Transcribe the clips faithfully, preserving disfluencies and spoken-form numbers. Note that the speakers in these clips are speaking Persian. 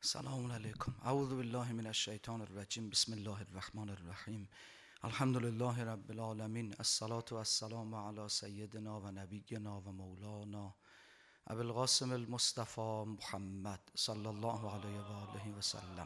سلام علیکم. اعوذ بالله من الشیطان الرجیم. بسم الله الرحمن الرحیم. الحمد لله رب العالمین. الصلاة و السلام علی سیدنا و نبینا و مولانا ابی القاسم المصطفى محمد صلی الله علیه و آله و سلم.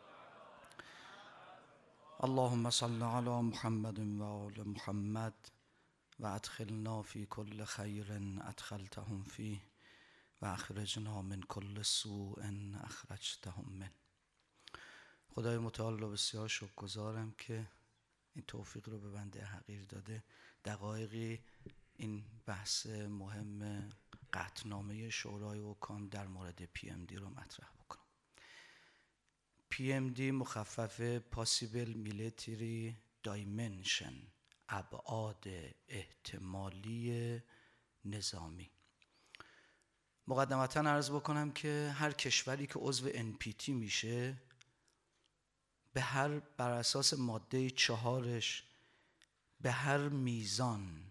اللهم صل علی محمد و آل محمد و ادخلنا فی کل خیر ادخلتهم فیه و اخرجنا من کل سوء اخرجتهم من. خدای متعال رو بسیار شکرگزارم که این توفیق رو به بنده حقیر داده دقایقی این بحث مهم قطعنامه شورای حکام در مورد پی ام دی رو مطرح بکنم. پی ام دی مخفف Possible Military Dimension، ابعاد احتمالی نظامی. مقدمتاً عرض بکنم که هر کشوری که عضو ان پی تی میشه به هر بر اساس ماده چهارش به هر میزان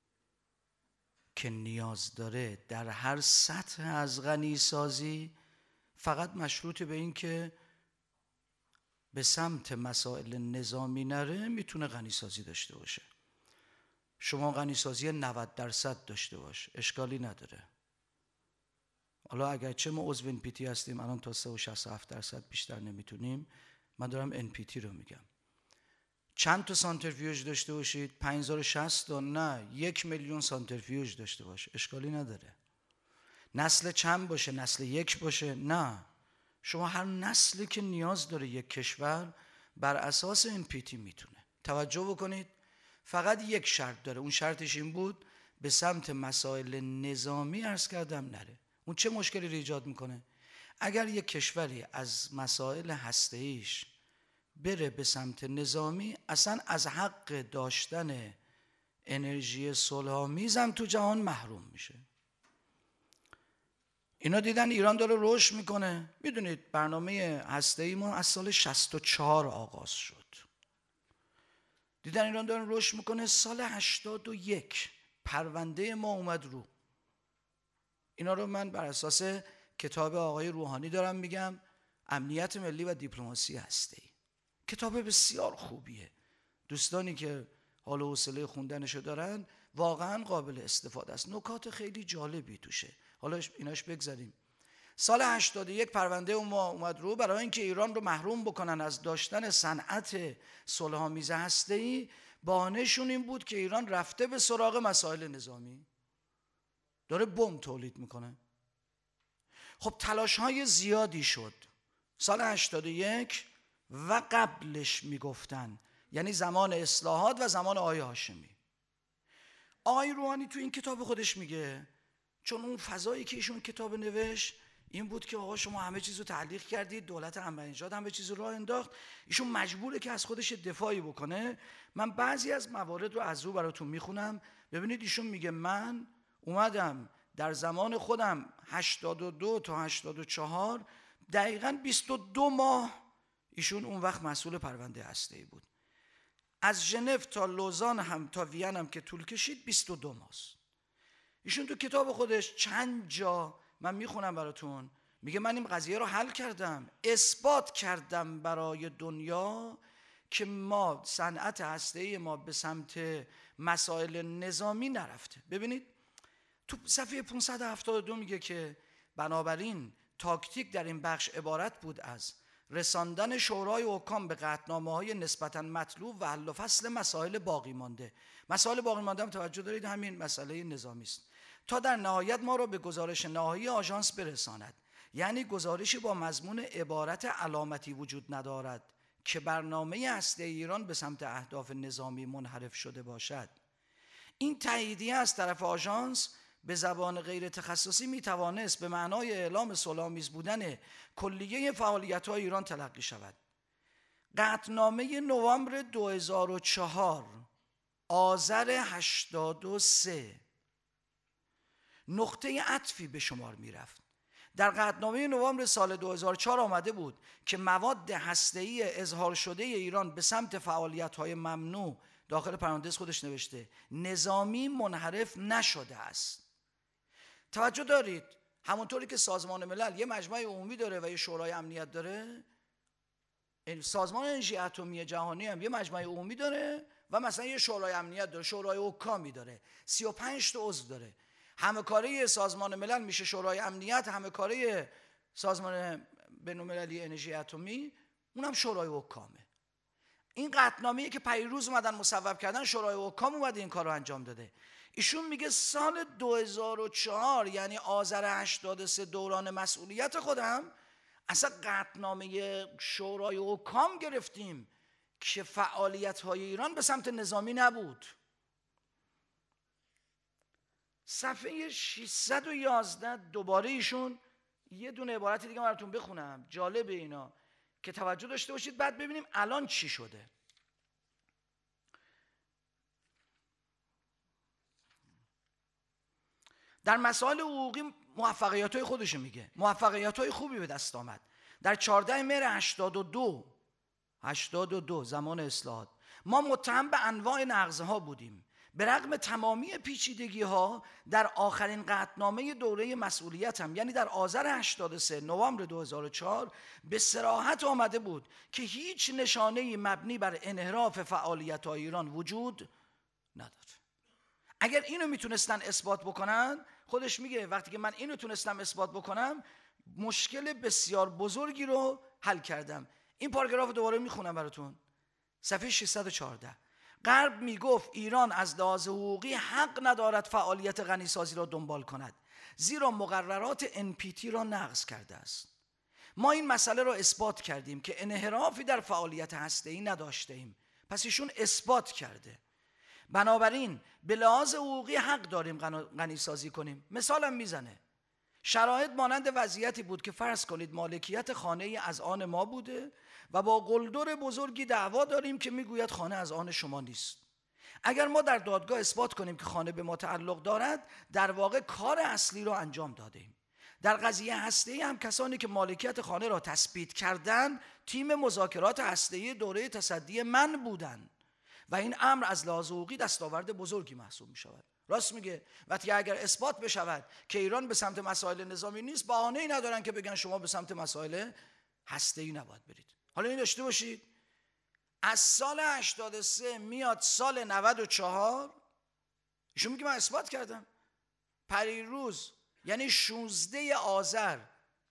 که نیاز داره در هر سطح از غنی سازی فقط مشروط به این که به سمت مسائل نظامی نره میتونه غنی سازی داشته باشه. شما غنی سازی نود درصد داشته باش، اشکالی نداره. حالا اگرچه ما عضو ان پی تی هستیم الان تا سه و شصت و هفت درصد بیشتر نمیتونیم، من دارم ان پی تی رو میگم. چند تا سانتریفیوژ داشته باشید؟ پنج هزار و شصت تا نه یک میلیون سانتریفیوژ داشته باش، اشکالی نداره. نسل چند باشه؟ نسل یک باشه؟ نه، شما هر نسلی که نیاز داره یک کشور بر اساس ان پی تی میتونه. توجه بکنید، فقط یک شرط داره، اون شرطش این بود به سمت مسائل نظامی عرض کردم نره. اون چه مشکلی رو ایجاد میکنه؟ اگر یک کشوری از مسائل هسته‌ایش بره به سمت نظامی، اصلا از حق داشتن انرژی صلح‌آمیز هم تو جهان محروم میشه. اینا دیدن ایران داره رشد میکنه. میدونید برنامه هسته‌ای ما از سال شصت و چهار آغاز شد. دیدن ایران داره رشد میکنه. سال هشتاد و یک پرونده ما اومد رو. اینا رو من بر اساس کتاب آقای روحانی دارم میگم، امنیت ملی و دیپلماسی هسته‌ای. کتاب بسیار خوبیه. دوستانی که حال و حوصله خوندنشو دارن واقعا قابل استفاده است. نکات خیلی جالبی توشه. حالا ایناش بگذاریم. سال هشتاد و یک پرونده ما اومد رو برای اینکه ایران رو محروم بکنن از داشتن صنعت صلح‌آمیز هسته‌ای. بهانه‌شون این بود که ایران رفته به سراغ مسائل نظامی، داره بمب تولید میکنه. خب تلاش های زیادی شد سال هشتاد و یک و قبلش میگفتن، یعنی زمان اصلاحات و زمان آقای هاشمی. آقای روحانی تو این کتاب خودش میگه، چون اون فضایی که ایشون کتاب نوشت این بود که آقا شما همه چیزو تعلیق کردید، دولت احمدی‌نژاد همه چیزو راه انداخت، ایشون مجبوره که از خودش دفاعی بکنه. من بعضی از موارد رو از رو براتون میخونم. ببینید ایشون میگه من اومدم در زمان خودم هشتاد و دو تا هشتاد و چهار دقیقاً بیست و دو ماه، ایشون اون وقت مسئول پرونده هسته‌ای بود. از ژنو تا لوزان هم تا وین هم که طول کشید بیست و دو ماه. ایشون تو کتاب خودش چند جا من میخونم براتون، میگه من این قضیه رو حل کردم، اثبات کردم برای دنیا که ما صنعت هسته‌ای ما به سمت مسائل نظامی نرفته. ببینید تو صفحه پانصد و هفتاد و دو میگه که بنابراین تاکتیک در این بخش عبارت بود از رساندن شورای حکام به قطعنامه‌های نسبتاً مطلوب و حل و فصل مسائل باقی مانده. مسائل باقی مانده هم توجه دارید همین مسئله نظامی است، تا در نهایت ما را به گزارش نهایی آژانس برساند. یعنی گزارشی با مضمون عبارت علامتی وجود ندارد که برنامه هسته‌ای ایران به سمت اهداف نظامی منحرف شده باشد. این تاییدیه از طرف آژانس به زبان غیر تخصصی می توانست به معنای اعلام صلح‌آمیز بودن کلیه فعالیت‌های ایران تلقی شود. قطعنامه نوامبر دو هزار و چهار، آذر هشتاد و سه نقطه عطفی به شمار می رفت. در قطعنامه نوامبر سال دو هزار و چهار آمده بود که مواد هسته‌ای اظهار شده ایران به سمت فعالیت‌های ممنوع، داخل پرانتز خودش نوشته، نظامی منحرف نشده است. توجه دارید همونطوری که سازمان ملل یه مجمع عمومی داره و یه شورای امنیت داره، سازمان انرژی اتمی جهانی هم یه مجمع عمومی داره و مثلا یه شورای امنیت داره، شورای حکامی داره، سی و پنج تا عضو داره. همه کاره سازمان ملل میشه شورای امنیت، همه کاره سازمان بین‌المللی انرژی اتمی اونم شورای حکامه. این قطعنامه‌ای که پیروز اومدن مصوب کردن، شورای حکام اومده این کارو انجام داده. ایشون میگه سال دو هزار و چهار یعنی آذر هشتاد و سه دوران مسئولیت خودم اصلا قطعنامه شورای حکام گرفتیم که فعالیت‌های ایران به سمت نظامی نبود. صفحه ششصد و یازده دوباره ایشون یه دونه عبارت دیگه براتون بخونم، جالب اینا که توجه داشته باشید، بعد ببینیم الان چی شده. در مسائل حقوقی موفقیت‌های خودش میگه، موفقیت‌های خوبی به دست آمد. در چهاردهم مهر هشتاد و دو هشتاد و دو زمان اصلاحات ما متهم به انواع نقض‌ها بودیم. به رغم تمامی پیچیدگی‌ها در آخرین قطعنامه دوره مسئولیتم یعنی در آذر هشتاد و سه نوامبر دو هزار و چهار به صراحت آمده بود که هیچ نشانه‌ای مبنی بر انحراف فعالیت‌های ایران وجود ندارد. اگر اینو میتونستن اثبات بکنن، خودش میگه وقتی که من اینو تونستم اثبات بکنم مشکل بسیار بزرگی رو حل کردم. این پاراگراف دوباره میخونم براتون، صفحه ششصد و چهارده. غرب میگفت ایران از لحاظ حقوقی حق ندارد فعالیت غنیسازی را دنبال کند زیرا مقررات ان پی تی را نقض کرده است. ما این مسئله را اثبات کردیم که انحرافی در فعالیت هسته‌ای نداشته ایم. پس ایشون اثبات کرده. بنابراین به لحاظ حقوقی حق داریم غنیسازی کنیم. مثالم میزنه، شرایط مانند وضعیتی بود که فرض کنید مالکیت خانه از آن ما بوده و با قلدر بزرگی دعوا داریم که میگوید خانه از آن شما نیست. اگر ما در دادگاه اثبات کنیم که خانه به ما تعلق دارد، در واقع کار اصلی را انجام دادیم. در قضیه هسته‌ای هم کسانی که مالکیت خانه را تثبیت کردند تیم مذاکرات هسته‌ای دوره تصدی من بودند و این امر از لحاظ حقوقی دستاورد بزرگی محسوب می شود. راست میگه. وقتی اگر اثبات بشود که ایران به سمت مسائل نظامی نیست، بهانه‌ای ندارن که بگن شما به سمت مسائل هسته‌ای نباید برید. حالا این داشته باشید از سال هشتاد و سه میاد سال نود و چهار، ایشون میگه من اثبات کردم. پریروز یعنی شانزده آذر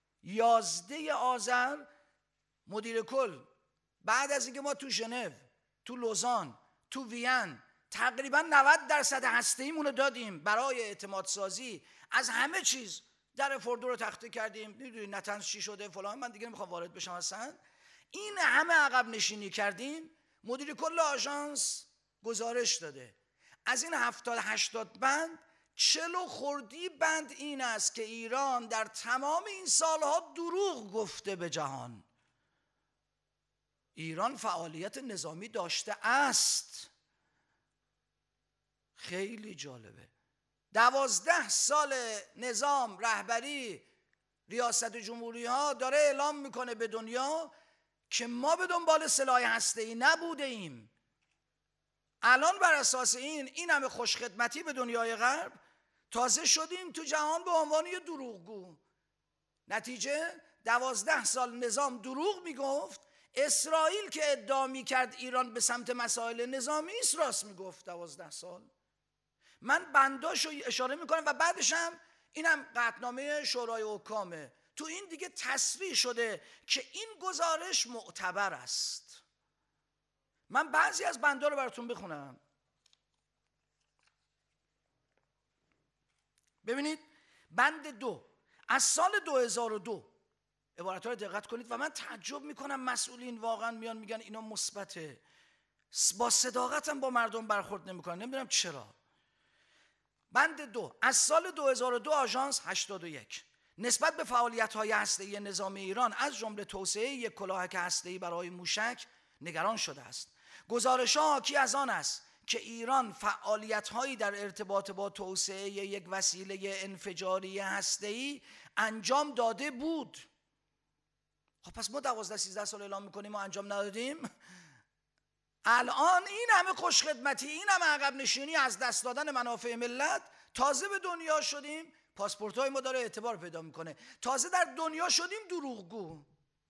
یازده آذر مدیر کل بعد از اینکه ما تو ژنو، تو لوزان، تو وین تقریبا نود درصد هسته‌ایمون رو دادیم برای اعتماد سازی از همه چیز، در فوردو رو تخته کردیم، میدونید نتنز چی شده فلان، من دیگه نمیخوام وارد بشم اصلا. این همه عقب نشینی کردیم. مدیر کل آژانس گزارش داده از این هفتاد هشتاد بند چهل خوردی بند این است که ایران در تمام این سالها دروغ گفته به جهان. ایران فعالیت نظامی داشته است. خیلی جالبه. دوازده سال نظام رهبری ریاست جمهوری ها داره اعلام میکنه به دنیا که ما به دنبال سلاح هسته‌ای نبوده ایم. الان بر اساس این این همه خوشخدمتی به دنیای غرب تازه شدیم تو جهان به عنوان یه دروغگو. نتیجه دوازده سال نظام دروغ میگفت. اسرائیل که ادعا میکرد ایران به سمت مسائل نظامی است راست میگفت دوازده سال. من بنداشو اشاره میکنم و بعدش هم اینم قطعنامه شورای حکامه. تو این دیگه تصریح شده که این گزارش معتبر است. من بعضی از بندا رو براتون بخونم. ببینید بند دو از سال دو هزار و دو عبارت‌ها رو دقت کنید و من تعجب میکنم مسئولین واقعا میان میگن اینا مثبته، با صداقت هم با مردم برخورد نمیکنن. نمیدونم چرا. بند دو از سال دو هزار و دو آژانس هشتاد و یک نسبت به فعالیت‌های هسته‌ای نظامی ایران از جمله توسعه یک کلاهک هسته‌ای برای موشک نگران شده است. گزارش‌ها حاکی از آن است که ایران فعالیت‌هایی در ارتباط با توسعه یک وسیله انفجاری هسته‌ای انجام داده بود. خب پس ما دوازده سیزده سال اعلام می‌کنیم ما انجام ندادیم. الان این همه خوشخدمتی، این همه عقب نشینی از دست دادن منافع ملت، تازه به دنیا شدیم پاسپورت های ما داره اعتبار پیدا میکنه. تازه در دنیا شدیم دروغگو.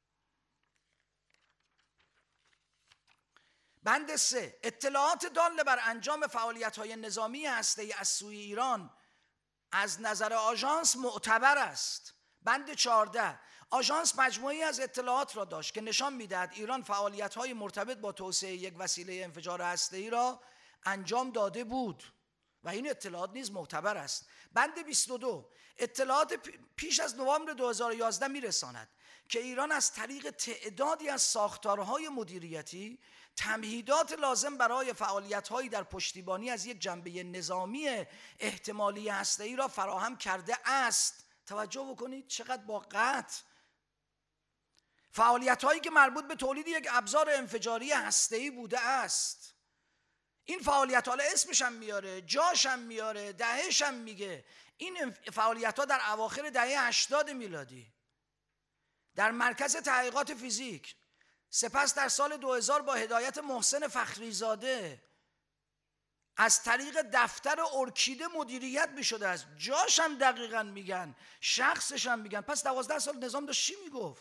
بند سه، اطلاعات دال بر انجام فعالیت‌های نظامی هسته‌ای از سوی ایران از نظر آژانس معتبر است. بند چهارده، آژانس مجموعی از اطلاعات را داشت که نشان می‌دهد ایران فعالیت‌های مرتبط با توسعه یک وسیله انفجار هسته‌ای را انجام داده بود و این اطلاعات نیز معتبر است. بند بیست و دو، اطلاعات پیش از نوامبر دو هزار و یازده می‌رساند که ایران از طریق تعدادی از ساختارهای مدیریتی تمهیدات لازم برای فعالیت‌هایی در پشتیبانی از یک جنبه نظامی احتمالی هسته‌ای را فراهم کرده است. توجه بکنید چقدر با قطع. فعالیت‌هایی که مربوط به تولید یک ابزار انفجاری هسته‌ای بوده است. این فعالیت حالا اسمش هم میاره، جاش هم میاره، دههش هم میگه. این فعالیت‌ها در اواخر دهه هشتاد میلادی در مرکز تحقیقات فیزیک، سپس در سال دو هزار با هدایت محسن فخریزاده از طریق دفتر ارکیده مدیریت میشده است. جاش هم دقیقاً میگن، شخصش هم میگن. پس دوازده سال نظام داشت چی میگفت؟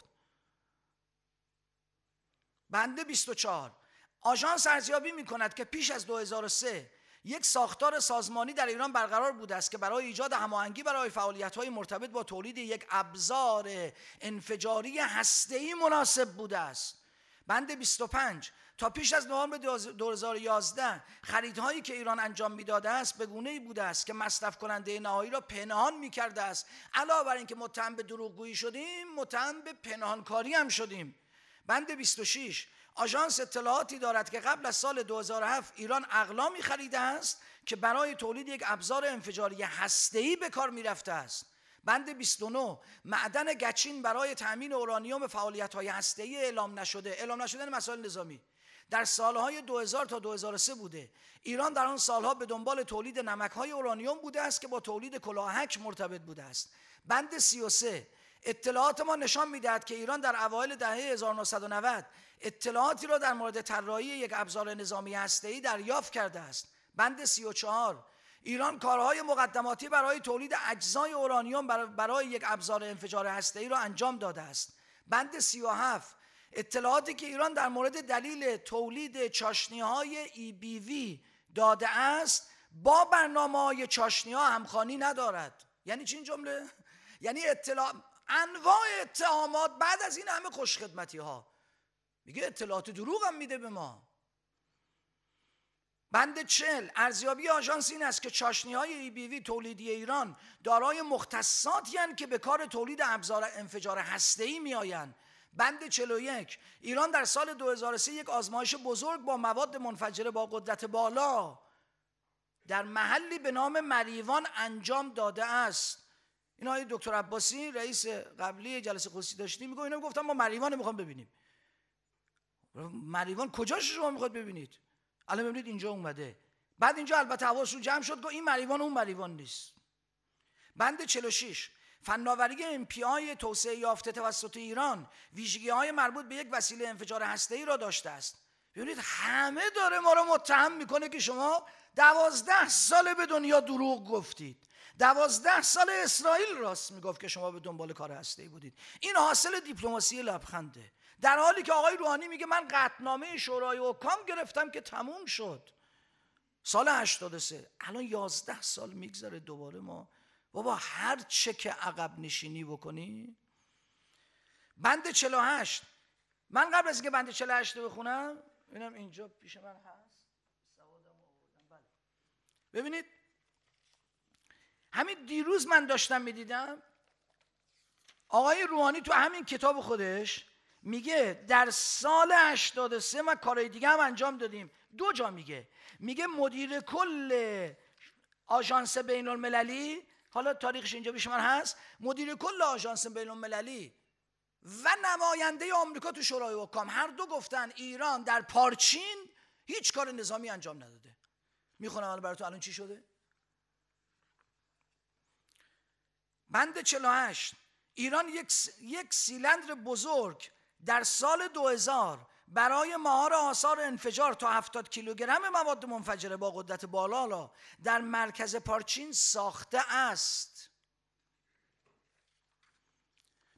بنده بیست و چهار، آژانس ارزیابی میکند که پیش از دو هزار و سه یک ساختار سازمانی در ایران برقرار بوده است که برای ایجاد هماهنگی برای فعالیت‌های مرتبط با تولید یک ابزار انفجاری هسته‌ای مناسب بوده است. بند بیست و پنج، تا پیش از نوامبر دو هزار و یازده خریدهایی که ایران انجام میداده است به گونه‌ای بوده است که مصرف کننده نهایی را پنهان میکرده است. علاوه بر اینکه متهم به دروغگویی شدیم، متهم به پنهانکاری هم شدیم. بند بیست و شش، آژانس اطلاعاتی دارد که قبل از سال دو هزار و هفت ایران اقلامی خریده است که برای تولید یک ابزار انفجاری هسته‌ای به کار میرفته است. بند بیست و نه، معدن گچین برای تامین اورانیوم فعالیت‌های هسته‌ای اعلام نشده، اعلام نشدن مسائل نظامی در سالهای دو هزار تا دو هزار و سه بوده. ایران در آن سالها به دنبال تولید نمک‌های اورانیوم بوده است که با تولید کلاهک مرتبط بوده است. بند سی و سه، اطلاعات ما نشان می‌دهد که ایران در اوایل دهه هزار و نهصد و نود اطلاعاتی را در مورد طراحی یک ابزار نظامی هسته‌ای دریافت کرده است. بند سی و چهار، ایران کارهای مقدماتی برای تولید اجزای اورانیوم برای یک ابزار انفجار هسته‌ای را انجام داده است. بند سی و هفت، اطلاعاتی که ایران در مورد دلیل تولید چاشنی‌های ای بی وی داده است با برنامه‌های چاشنی‌ها همخوانی ندارد. یعنی چی این جمله؟ یعنی اطلاع انواع اتهامات بعد از این همه خوشخدمتی‌ها میگه اطلاعات دروغ هم میده به ما. بند چهل، ارزیابی آژانس این است که چاشنی‌های ای بی وی تولیدی ایران دارای مختصاتی هستند که به کار تولید ابزار انفجار هسته‌ای میآیند. بند چهل و یک، ایران در سال دو هزار و سه یک آزمایش بزرگ با مواد منفجره با قدرت بالا در محلی به نام مریوان انجام داده است. این آقای دکتر عباسی رئیس قبلی جلسه خصوصی داشتیم میگه اینا گفتم ما مریوان میخوام ببینیم. مریوان کجاش شما میخواد ببینید؟ الان ببینید اینجا اومده. بعد اینجا البته حواسشون جمع شد که این مریوان اون مریوان نیست. بند چهل و شش، فناوری ام پی آی توسعه یافته توسط ایران ویژگی‌های مربوط به یک وسیله انفجار هسته‌ای را داشته است. ببینید همه داره ما رو متهم میکنه که شما دوازده سال به دنیا دروغ گفتید. دوازده سال اسرائیل راست میگفت که شما به دنبال کار هسته‌ای بودید. این حاصل دیپلماسی لبخنده. در حالی که آقای روحانی میگه من قطعنامه شورای حکام گرفتم که تموم شد سال هشتاد و سه. الان یازده سال میگذره دوباره ما بابا هر چه که عقب نشینی بکنی. بند چهل و هشت، من قبل از اینکه بند چهل و هشت رو بخونم ببینم اینجا پیش من هست سوادم آوردم. بله ببینید همین دیروز من داشتم میدیدم آقای روحانی تو همین کتاب خودش میگه در سال هشتاد و سه ما کارهای دیگه هم انجام دادیم. دو جا میگه میگه مدیر کل آژانس بین المللی، حالا تاریخش اینجا پیش من هست، مدیر کل آژانس بین المللی و نماینده آمریکا تو شورای حکام هر دو گفتن ایران در پارچین هیچ کار نظامی انجام نداده. میخونم الان براتون الان چی شده. بند چهل و هشت، ایران یک یک سیلندر بزرگ در سال دو هزار برای مهار آثار انفجار تا هفتاد کیلوگرم مواد منفجره با قدرت بالا در مرکز پارچین ساخته است.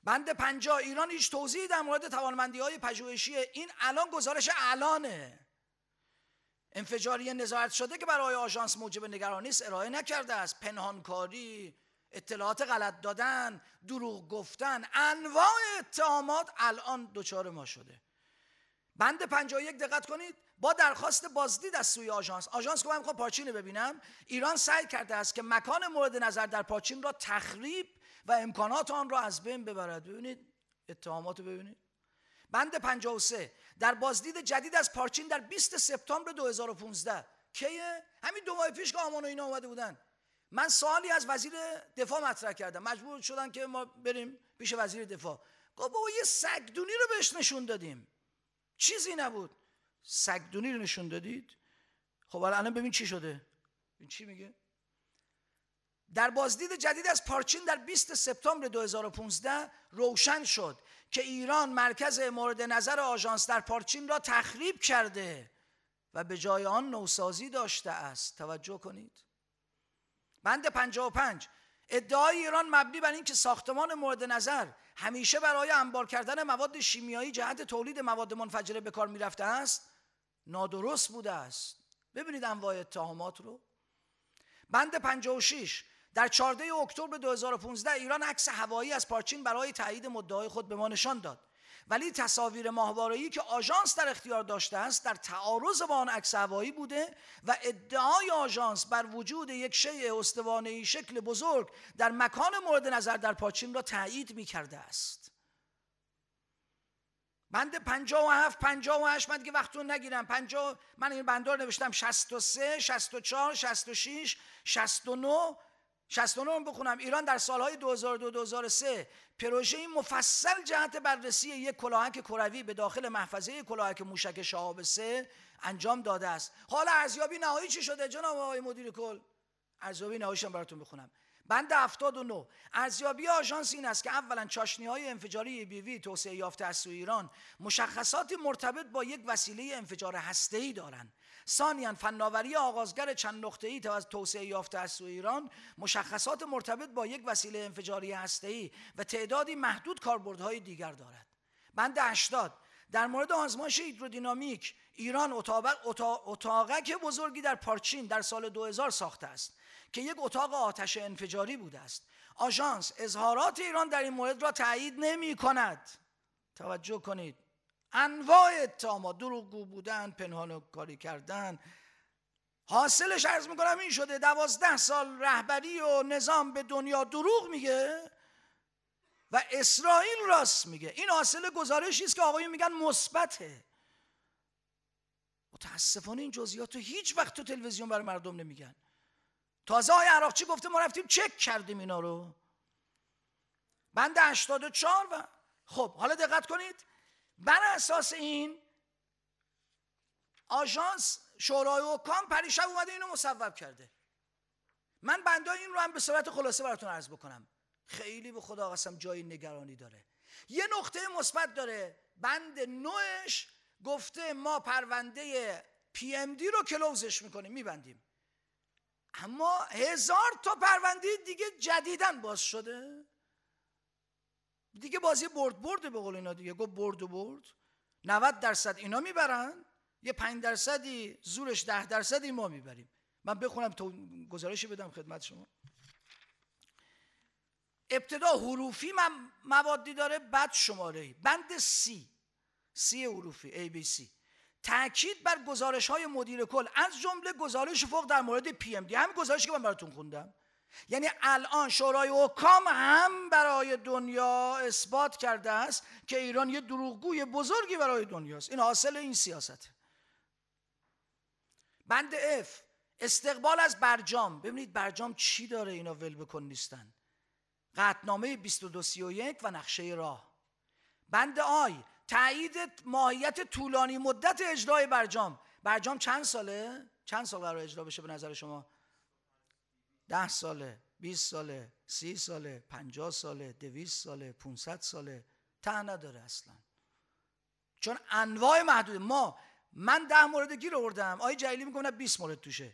بند پنجاه، ایران هیچ توضیحی در مورد توانمندی‌های پژوهشی این الان گزارش الانه انفجاری نظارت شده که برای آژانس موجب نگرانی است ارائه نکرده است. پنهانکاری، اطلاعات غلط دادن، دروغ گفتن، انواع اتهامات الان دچار ما شده. بند پنجاه و یک دقت کنید، با درخواست بازدید از سوی آژانس، آژانس که من میخوام پارچین رو ببینم، ایران سعی کرده است که مکان مورد نظر در پارچین را تخریب و امکانات آن را از بین ببرد. ببینید اتهامات رو ببینید. بند پنجاه و سه، در بازدید جدید از پارچین در بیست سپتامبر دو هزار و پانزده، کیه؟ همین دو ماه پیش که آمان و اینا اومده بودن. من سوالی از وزیر دفاع مطرح کردم، مجبور شدن که ما بریم پیش وزیر دفاع. گفت بابا یه سگدونی رو بهش نشون دادیم، چیزی نبود. سگدونی رو نشون دادید؟ خب الان ببین چی شده. این چی میگه؟ در بازدید جدید از پارچین در بیست سپتامبر دو هزار و پانزده روشن شد که ایران مرکز مورد نظر آژانس در پارچین را تخریب کرده و به جای آن نوسازی داشته است. توجه کنید. بند پنجاه و پنج، ادعای ایران مبنی بر این که ساختمان مورد نظر همیشه برای انبار کردن مواد شیمیایی جهت تولید مواد منفجره به کار میرفته است نادرست بوده است. ببینید انواع اتهامات رو. بند پنجاه و شش، در چهاردهم اکتبر دو هزار و پانزده ایران عکس هوایی از پارچین برای تایید مدعای خود به ما نشان داد، ولی تصاویر ماهواره‌ای که آژانس در اختیار داشته است در تعارض با آن عکس هوایی بوده و ادعای آژانس بر وجود یک شیء استوانه‌ای شکل بزرگ در مکان مورد نظر در پارچین را تایید می‌کرده است. بند پنجاه و هفت، پنجاه و هشت، من دیگه وقتتون نگیرم. پنجاه، من این بنده رو نوشتم. شصت و سه، شصت و چهار، شصت و شش، شصت و نه، شصت و نه بخونم. ایران در سالهای دو هزار و دو دو هزار و سه پروژه‌ای مفصل جهت بررسی یک کلاهک کروی به داخل محفظه کلاهک موشک شهاب سه انجام داده است. حالا ارزیابی نهایی چی شده جناب آقای مدیر کل؟ ارزیابی نهاییش هم براتون بخونم. بند هفتاد و نه، ارزیابی آژانس این است که اولا چاشنی‌های انفجاری بی وی توسعه یافته از سوی ایران مشخصات مرتبط با یک وسیله انفجار هسته‌ای دارند. ثانیاً فناوری آغازگر چند نقطه‌ای توسعه یافته از سوی ایران مشخصات مرتبط با یک وسیله انفجاری هسته‌ای و تعدادی محدود کاربردهای دیگر دارد. بند هشتاد، در مورد آزمایش هیدرودینامیک ایران اتاقک بزرگی در پارچین در سال دو هزار ساخته است که یک اتاق آتش انفجاری بوده است. آژانس اظهارات ایران در این مورد را تایید نمی کند. توجه کنید. انواع اتهامات، دروغگو بودن، پنهانکاری کردن، حاصلش عرض میکنم این شده دوازده سال رهبری و نظام به دنیا دروغ میگه و اسرائیل راست میگه. این حاصل گزارشی است که آقایون میگن مثبته. متاسفانه این جزئیات رو هیچ وقت تو تلویزیون برای مردم نمیگن. تازه آقای عراقچی گفته ما رفتیم چک کردیم اینا رو. بند هشتاد و چهار و خب حالا دقت کنید. بر اساس این آژانس شورای حکام پریشب اومده اینو مصوب کرده. من بنده این رو هم به صورت خلاصه براتون عرض بکنم. خیلی به خدا قسم جای نگرانی داره. یه نقطه مثبت داره. بند نوش گفته ما پرونده پی ام دی رو کلوزش میکنیم، میبندیم. اما هزار تا پرونده دیگه جدیدن باز شده. دیگه بازی برد برده به قول اینا دیگه. گفت برد و برد. نود درصد اینا میبرن، یه پنج درصدی زورش ده درصدی ما میبریم. من بخونم تو گزارشی بدم خدمت شما. ابتدا حروفی موادی داره، بعد شماره‌ای. بند سی، سی حروفی A B C، تأکید بر گزارش های مدیر کل از جمله گزارش فوق در مورد پی ام دی. همین گزارشی که من براتون خوندم. یعنی الان شورای حکام هم برای دنیا اثبات کرده است که ایران یه دروغگوی بزرگی برای دنیاست. این حاصل این سیاسته. بند F، استقبال از برجام. ببینید برجام چی داره اینا ول بکن نیستن. قطعنامه بیست و دو سی و یک و نقشه راه. بند آی، تایید ماهیت طولانی مدت اجرای برجام. برجام چند ساله؟ چند سال قرار اجرا بشه به نظر شما؟ ده ساله، بیست ساله، سی ساله، پنجاه ساله، دویست ساله، پونصد ساله. ته نداره اصلا. چون انواع محدود. ما من ده مورد گیر آوردم، آقای جلیلی میگه بیست مورد توشه.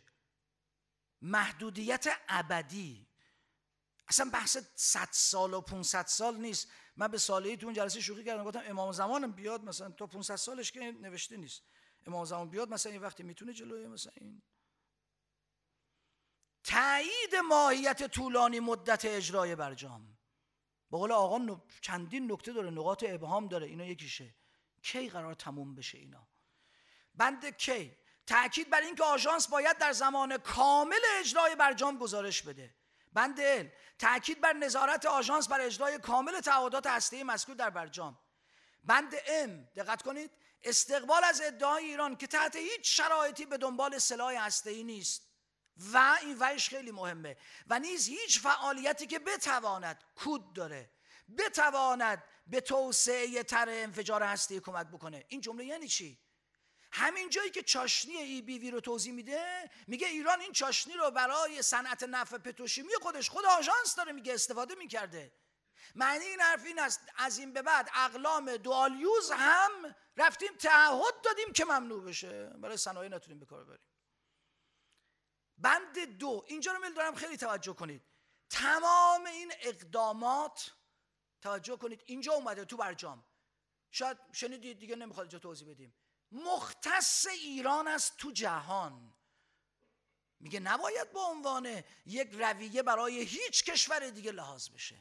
محدودیت ابدی. اصلا بحث صد سال و پانصد سال نیست. من به صالحی تو اون جلسه شوخی کردم، گفتم امام زمانم بیاد مثلا تا پانصد سالش که نوشته نیست، امام زمان بیاد مثلا این وقتی میتونه جلوی مثلا این تایید ماهیت طولانی مدت اجرای برجام. به قول آقا چندین نکته داره، نقاط ابهام داره، اینا یکیشه. کی قرار تموم بشه اینا؟ بند کی تأکید بر این که آژانس باید در زمان کامل اجرای برجام گزارش بده. بند ال تأکید بر نظارت آژانس بر اجرای کامل تعهدات هسته‌ای مذکور در برجام. بند ام دقت کنید، استقبال از ادعای ایران که تحت هیچ شرایطی به دنبال سلاح هسته‌ای نیست و این وش خیلی مهمه و نیز هیچ فعالیتی که بتواند کود داره بتواند به توسعه طرح انفجار هسته‌ای کمک بکنه. این جمله یعنی چی؟ همین جایی که چاشنی ای بی وی رو توضیح میده، میگه ایران این چاشنی رو برای صنعت نفت پتروشیمی خودش، خود آژانس داره میگه استفاده میکرده. معنی این حرف این است از این به بعد اقلام دوال یوز هم رفتیم تعهد دادیم که ممنوع بشه، برای صنایع نتونیم به کار ببریم. بند دو اینجا رو میل دارم خیلی توجه کنید. تمام این اقدامات توجه کنید اینجا اومده تو برجام، شاید شنیدید دیگه نمیخواد اینجا توضیح بدیم، مختص ایران است تو جهان. میگه نباید به عنوان یک رویه برای هیچ کشور دیگه لحاظ بشه.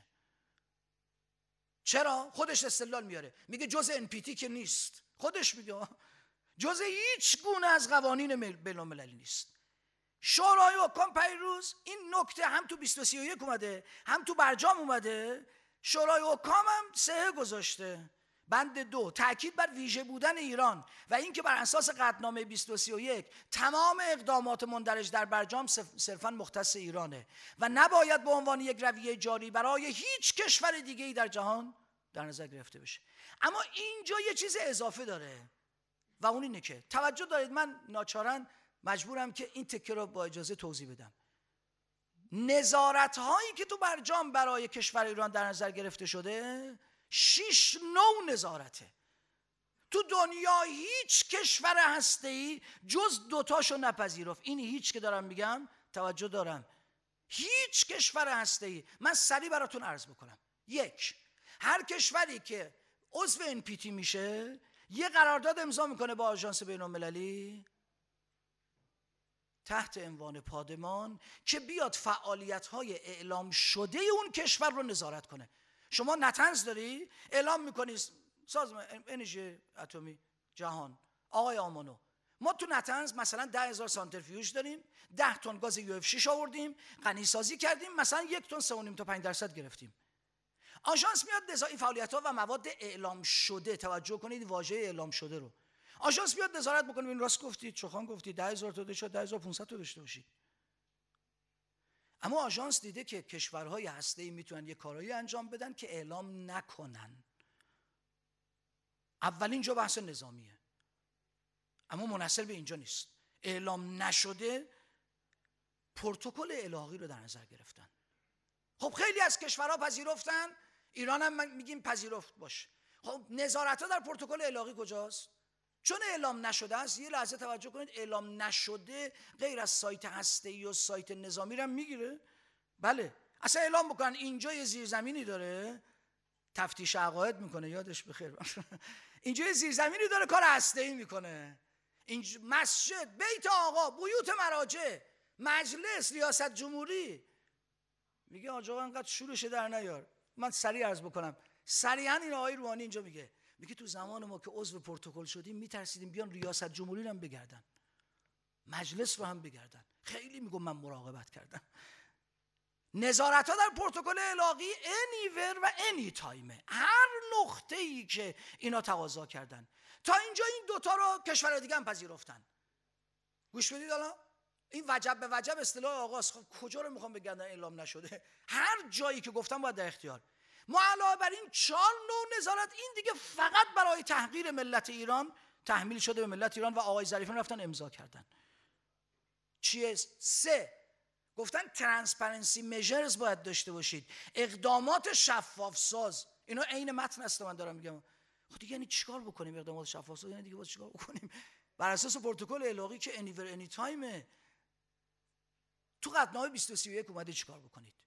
چرا؟ خودش استدلال میاره، میگه جز ان پی تی که نیست، خودش میگه جز هیچ گونه از قوانین بین‌المللی نیست. شورای حکام پیروز این نکته هم تو بیست و سی و یک اومده هم تو برجام اومده، شورای حکام هم سه گذاشته. بند دو تأکید بر ویژه بودن ایران و اینکه بر اساس قطعنامه بیست و سی و یک تمام اقدامات مندرج در برجام صرفاً مختص ایرانه و نباید به عنوان یک رویه جاری برای هیچ کشور دیگه‌ای در جهان در نظر گرفته بشه. اما اینجا یه چیز اضافه داره و اون اینه که توجه دارید، من ناچارن مجبورم که این تکه رو با اجازه توضیح بدم. نظارت هایی که تو برجام برای کشور ایران در نظر گرفته شده شش نوع نظارته. تو دنیا هیچ کشور هسته‌ای جز دوتاشو نپذیرفت. این هیچ که دارم میگم توجه دارم، هیچ کشور هسته‌ای. من سریع براتون عرض بکنم. یک، هر کشوری که عضو ان پی تی میشه یه قرارداد امضا میکنه با آژانس بین‌المللی تحت عنوان پادمان که بیاد فعالیت‌های اعلام شده اون کشور رو نظارت کنه. شما نتنز داری اعلام میکنی سازمان انرژی اتمی جهان آقای آمانو، ما تو نتنز مثلا ده هزار سانتریفیوژ داریم، ده تن گاز یو اف شش آوردیم، غنی سازی کردیم، مثلا یک تن سه و نیم تا پنج درصد گرفتیم. آژانس میاد نظارت فعالیت‌ها و مواد اعلام شده، توجه کنید واژه اعلام شده رو، آژانس میاد نظارت بکنه. این راست گفتید، چخان گفتید، ده هزار تا داشت، ده هزار و پانصد تا داشته باشید. اما آژانس دیده که کشورهای هسته‌ای میتونن یه کارایی انجام بدن که اعلام نکنن. اولین جا بحث نظامیه، اما منحصر به اینجا نیست. اعلام نشده پروتکل الحاقی رو در نظر گرفتن. خب خیلی از کشورها پذیرفتن، ایران هم میگیم پذیرفت باشه. خب نظارت‌ها در پروتکل الحاقی کجاست؟ چون اعلام نشده است. یه لحظه توجه کنید، اعلام نشده غیر از سایت هسته‌ای و سایت نظامی رو میگیره. بله اصلا اعلام بکنن اینجا یه زیرزمینی داره تفتیش عقاید میکنه، یادش بخیر اینجا یه زیرزمینی داره کار هسته‌ای میکنه. اینجا مسجد، بیت آقا، بیوت مراجع، مجلس، ریاست جمهوری، میگه آقا انقدر شورش در نیار. من سریع عرض بکنم، سریعا این آقای روحانی اینجا میگه میگه تو زمان ما که عضو پروتکل شدیم میترسیدیم بیان ریاست جمهوری رو هم بگردن، مجلس رو هم بگردن. خیلی میگم من مراقبت کردم. نظارت ها در پروتکل الحاقی انیور و انی تایمه، هر نقطه ای که اینا تقاضا کردن. تا اینجا این دوتا رو کشور دیگه هم پذیرفتن. گوش بدید الان این وجب به وجب اصطلاح آغاز. خب کجا رو میخوام بگردن اعلام نشده؟ هر جایی که گفتم باید در اختیار. ما علاوه بر این چهار نوع نظارت، این دیگه فقط برای تحقیر ملت ایران تحمیل شده به ملت ایران و آقای ظریفیان رفتن امضا کردن. چیه؟ سه، گفتن ترانسپرنسی میجرز باید داشته باشید، اقدامات شفاف ساز. اینا عین متن است من دارم میگم. خب دیگه یعنی چیکار بکنیم اقدامات شفاف ساز؟ یعنی دیگه باید چیکار بکنیم؟ بر اساس پروتکل الحاقی که انیور انی تایمه، تو قطعنامه بیست و سی و یک اومده چیکار بکنید؟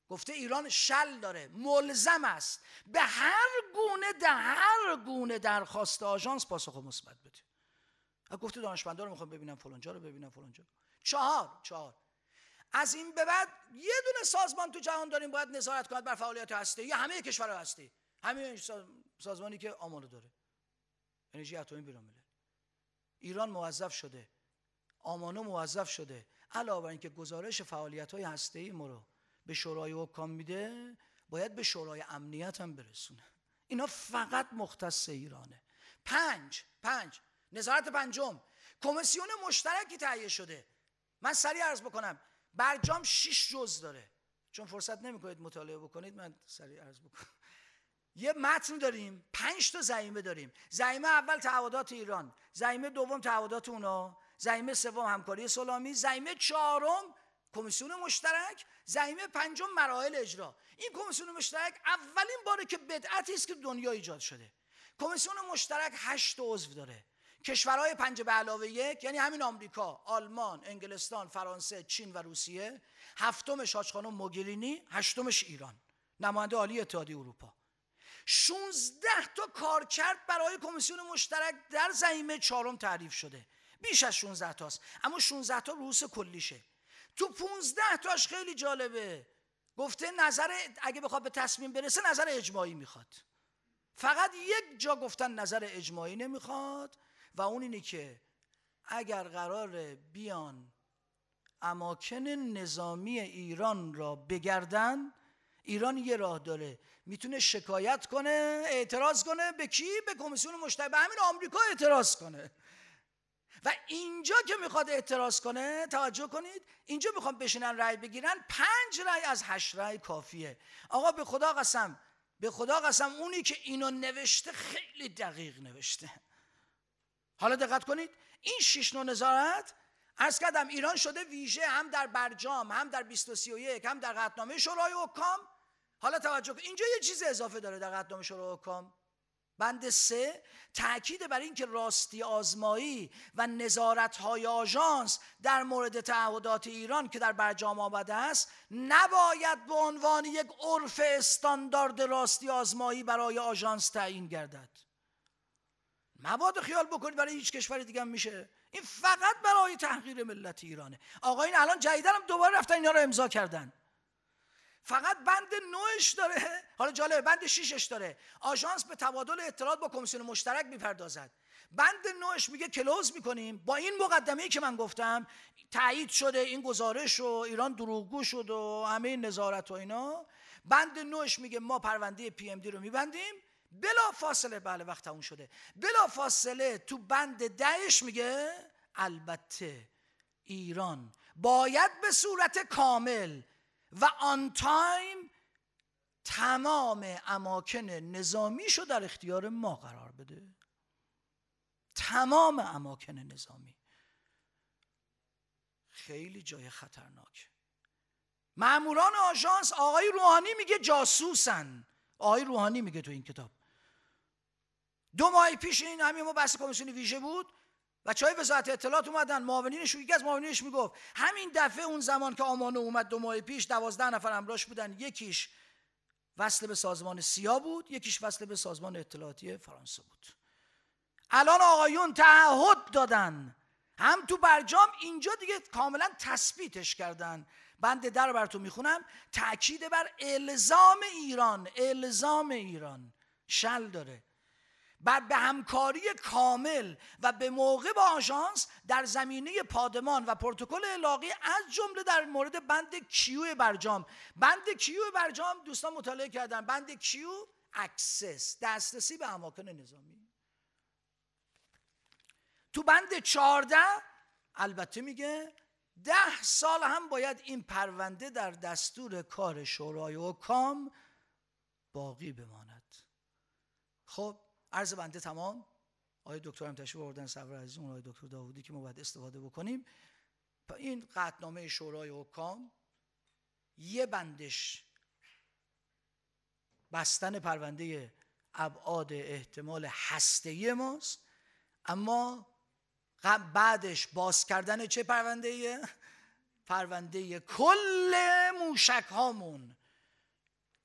گفته ایران شل داره، ملزم است به هر گونه در هر گونه درخواست آژانس پاسخ مثبت بده. گفته دانشمندا رو میخوام ببینم، فلانجا رو ببینم، فلانجا. چهار چهار از این به بعد یه دونه سازمان تو جهان داریم باید نظارت کند بر فعالیت هسته‌ای همه کشورها هستی، همین سازمانی که آمانو داره، انرژی اتمی بین‌الملل. ایران موظف شده، آمانو موظف شده، علاوه بر اینکه گزارش فعالیت‌های هسته‌ای ما رو به شورای حکام میده، باید به شورای امنیت هم برسونه. اینا فقط مختص ایرانه. پنج پنج نظارت پنجم، کمیسیون مشترکی تهیه شده. من سریع عرض بکنم، برجام شش جزء داره، چون فرصت نمیکنید مطالعه بکنید من سریع عرض بکنم. یه متن داریم، پنج تا زعیمه داریم. زعیمه اول تعهدات ایران، زعیمه دوم تعهدات اونا، زعیمه سوم همکاری سلامی، زعیمه چهارم کمیسیون مشترک، زعیمه پنجم مراحل اجرا. این کمیسیون مشترک اولین باره که بدعتی است که دنیا ایجاد شده. کمیسیون مشترک هشت عضو داره. کشورهای پنج به علاوه یک، یعنی همین آمریکا، آلمان، انگلستان، فرانسه، چین و روسیه. هفتمش حاج خانم موگرینی، هشتمش ایران، نماینده عالی اتحادیه اروپا. شانزده تا کارکرد برای کمیسیون مشترک در زعیمه چهارم تعریف شده. بیش از شانزده تاست، اما شانزده تا رؤوس کلیشه. تو پانزده تاش خیلی جالبه، گفته نظر اگه بخواد به تصمیم برسه نظر اجماعی میخواد. فقط یک جا گفتن نظر اجماعی نمیخواد و اون اینه که اگر قراره بیان اماکن نظامی ایران را بگردن، ایران یه راه داره، میتونه شکایت کنه، اعتراض کنه. به کی؟ به کمیسیون مشترک، به همین آمریکا اعتراض کنه. و اینجا که میخواد اعتراض کنه، توجه کنید، اینجا میخوام بشینن رأی بگیرن، پنج رأی از هشت رأی کافیه. آقا به خدا قسم، به خدا قسم اونی که اینو نوشته خیلی دقیق نوشته. حالا دقت کنید، این شش نوع نظارت عرض کردم ایران شده ویژه، هم در برجام، هم در بیست و سی و یک، هم در قطعنامه شورای حکام. حالا توجه کنید، اینجا یه چیز اضافه داره در قطعنامه شورای حکام. بند سه، تأکید بر این که راستی آزمایی و نظارت‌های آژانس در مورد تعهدات ایران که در برجام آمده است نباید به عنوان یک عرف استاندارد راستی آزمایی برای آژانس تعیین گردد. مبادا خیال بکنید برای هیچ کشور دیگه هم میشه. این فقط برای تحقیر ملت ایرانه. آقایون الان جدیداً هم دوباره رفتن اینا رو امضا کردن. فقط بند نوش داره، حالا جالبه بند شیشش داره، آژانس به تبادل اطلاعات با کمیسیون مشترک میپردازد. بند نوش میگه کلوز میکنیم با این مقدمه‌ای که من گفتم، تایید شده این گزارش و ایران دروغگو شد و همه نظارت و اینا. بند نوش میگه ما پرونده پی ام دی رو میبندیم بلا فاصله. بله وقت تموم شده. بلا فاصله تو بند دهش میگه البته ایران باید به صورت کامل و آن تایم تمام اماکن نظامیشو در اختیار ما قرار بده. تمام اماکن نظامی. خیلی جای خطرناک. ماموران آژانس، آقای روحانی میگه جاسوسن. آقای روحانی میگه تو این کتاب. دو ماه پیش این همین ما بحث کمیسیون ویژه بود، بچهای وزارت اطلاعات اومدن، معاونینش، یکی از معاونینش میگفت همین دفعه اون زمان که آمانو اومد دو ماه پیش دوازده نفر همراهش بودن، یکیش وصل به سازمان سیا بود، یکیش وصل به سازمان اطلاعاتی فرانسه بود. الان آقایون تعهد دادن، هم تو برجام، اینجا دیگه کاملا تثبیتش کردن. بند در براتون میخونم، تأکید بر الزام ایران، الزام ایران شل داره بر به همکاری کامل و به موقع با آژانس در زمینه پادمان و پروتکل الاغی، از جمله در مورد بند کیو برجام. بند کیو برجام دوستان مطالعه کردن، بند کیو اکسس، دسترسی به اماکن نظامی. تو بند چهارده البته میگه ده سال هم باید این پرونده در دستور کار شورای حکام باقی بماند. خب عرض بنده تمام. آقای دکتر هم تشریف آوردن، صبر عزیز، اون آقای دکتر داوودی که ما باید استفاده بکنیم. این قطعنامه شورای حکام یه بندش بستن پرونده ابعاد احتمال هسته‌ای ماست، اما بعدش باز کردن چه پرونده‌ایه؟ پرونده کل موشک هامون،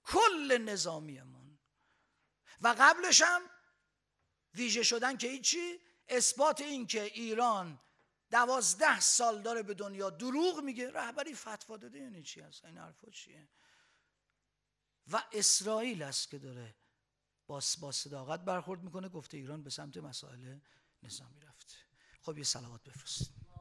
کل نظامیمون. و قبلش هم ویژه شدن که هیچی، اثبات این که ایران دوازده سال داره به دنیا دروغ میگه. رهبری فتوا داده یعنی چی هست؟ این حرفا چیه؟ و اسرائیل است که داره با با صداقت برخورد میکنه، گفته ایران به سمت مسائل نظامی رفته. خب یه صلوات بفرستید.